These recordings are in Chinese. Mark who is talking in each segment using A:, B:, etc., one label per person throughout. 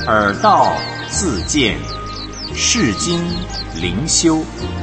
A: 耳道自见，世经灵修。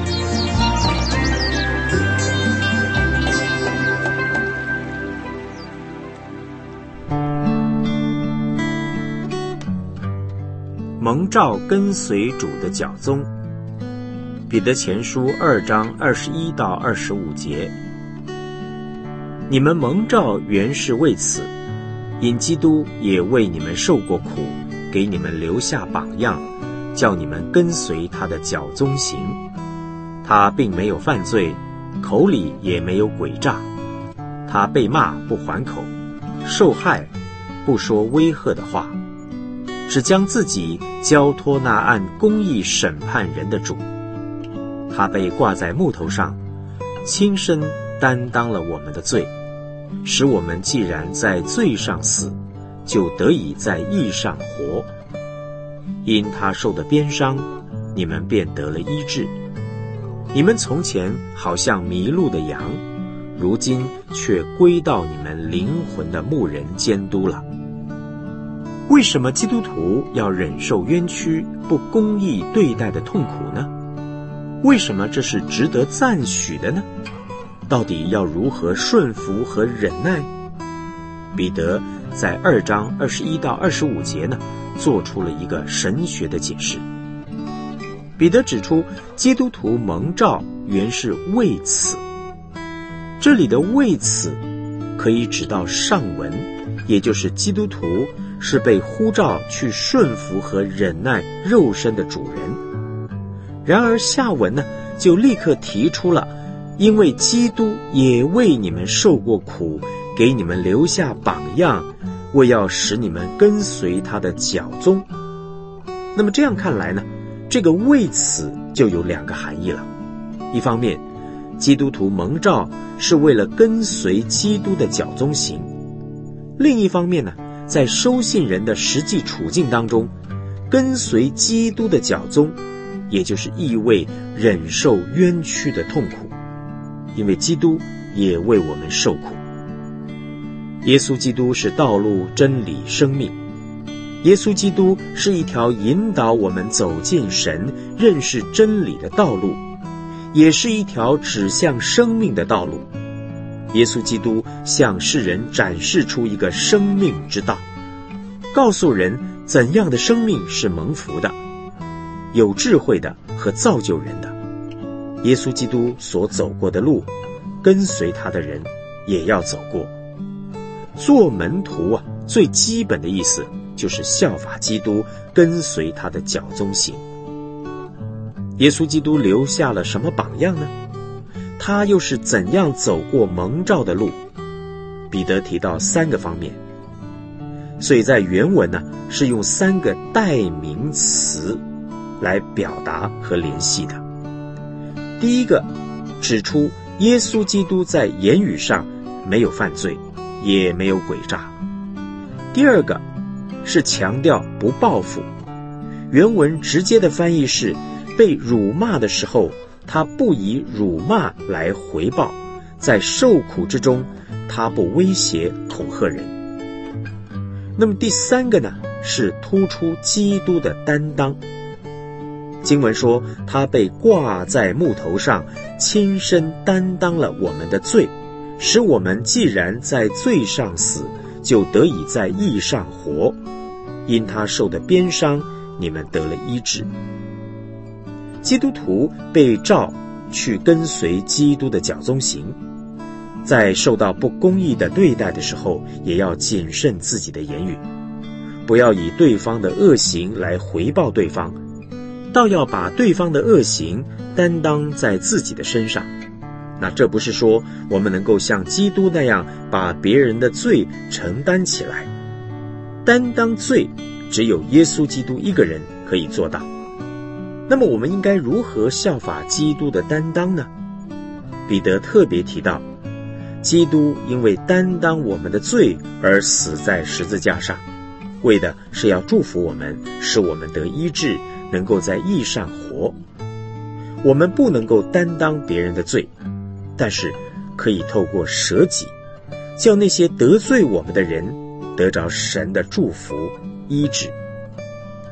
A: 蒙召跟随主的脚踪。彼得前书2章21到25节，你们蒙召原是为此，因基督也为你们受过苦，给你们留下榜样，叫你们跟随他的脚踪行。他并没有犯罪，口里也没有诡诈。他被骂不还口，受害不说威吓的话，只将自己交托那按公义审判人的主。他被挂在木头上，亲身担当了我们的罪，使我们既然在罪上死，就得以在义上活。因他受的鞭伤，你们便得了医治。你们从前好像迷路的羊，如今却归到你们灵魂的牧人监督了。为什么基督徒要忍受冤屈、不公义对待的痛苦呢？为什么这是值得赞许的呢？到底要如何顺服和忍耐？彼得在2章21到25节呢，做出了一个神学的解释。彼得指出，基督徒蒙召原是为此。这里的为此可以指到上文，也就是基督徒是被呼召去顺服和忍耐肉身的主人。然而下文呢，就立刻提出了，因为基督也为你们受过苦，给你们留下榜样，为要使你们跟随他的脚踪。那么这样看来呢，这个为此就有2个含义了。一方面，基督徒蒙召是为了跟随基督的脚踪行；另一方面呢，在收信人的实际处境当中，跟随基督的脚踪，也就是意味忍受冤屈的痛苦，因为基督也为我们受苦。耶稣基督是道路、真理、生命。耶稣基督是一条引导我们走进神、认识真理的道路，也是一条指向生命的道路。耶稣基督向世人展示出一个生命之道，告诉人怎样的生命是蒙福的，有智慧的和造就人的。耶稣基督所走过的路，跟随他的人也要走过。做门徒最基本的意思就是效法基督，跟随他的脚踪行。耶稣基督留下了什么榜样呢？他又是怎样走过蒙召的路？彼得提到3个方面，所以在原文呢，是用3个代名词来表达和联系的。第一个，指出耶稣基督在言语上没有犯罪，也没有诡诈。第二个是强调不报复，原文直接的翻译是，被辱骂的时候，他不以辱骂来回报，在受苦之中，他不威胁恐吓人。那么第3个呢，是突出基督的担当。经文说，他被挂在木头上，亲身担当了我们的罪，使我们既然在罪上死，就得以在义上活。因他受的鞭伤，你们得了医治。基督徒被召去跟随基督的脚踪行，在受到不公义的对待的时候，也要谨慎自己的言语，不要以对方的恶行来回报对方，倒要把对方的恶行担当在自己的身上。那这不是说我们能够像基督那样把别人的罪承担起来，担当罪只有耶稣基督一个人可以做到。那么我们应该如何效法基督的担当呢？彼得特别提到，基督因为担当我们的罪而死在十字架上，为的是要祝福我们，使我们得医治，能够在义上活。我们不能够担当别人的罪，但是可以透过舍己，叫那些得罪我们的人得着神的祝福医治。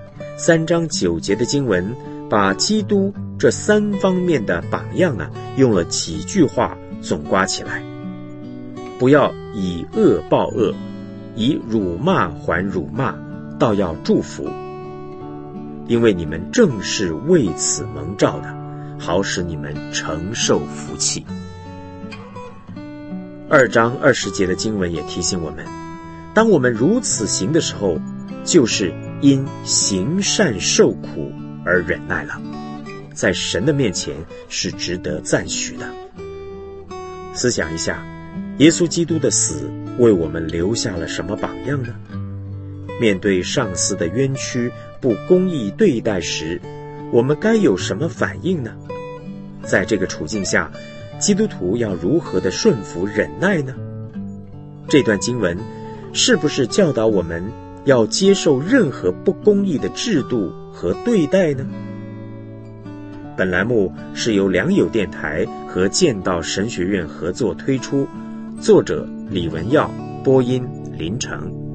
A: 3章9节的经文，把基督这3方面的榜样用了几句话总括起来：不要以恶报恶，以辱骂还辱骂，倒要祝福，因为你们正是为此蒙召的，好使你们承受福气。2章20节的经文也提醒我们，当我们如此行的时候，就是因行善受苦而忍耐了，在神的面前是值得赞许的。思想一下，耶稣基督的死为我们留下了什么榜样呢？面对上司的冤屈、不公义对待时，我们该有什么反应呢？在这个处境下，基督徒要如何的顺服忍耐呢？这段经文是不是教导我们要接受任何不公义的制度和对待呢？本栏目是由良友电台和剑道神学院合作推出，作者李文耀，播音林成。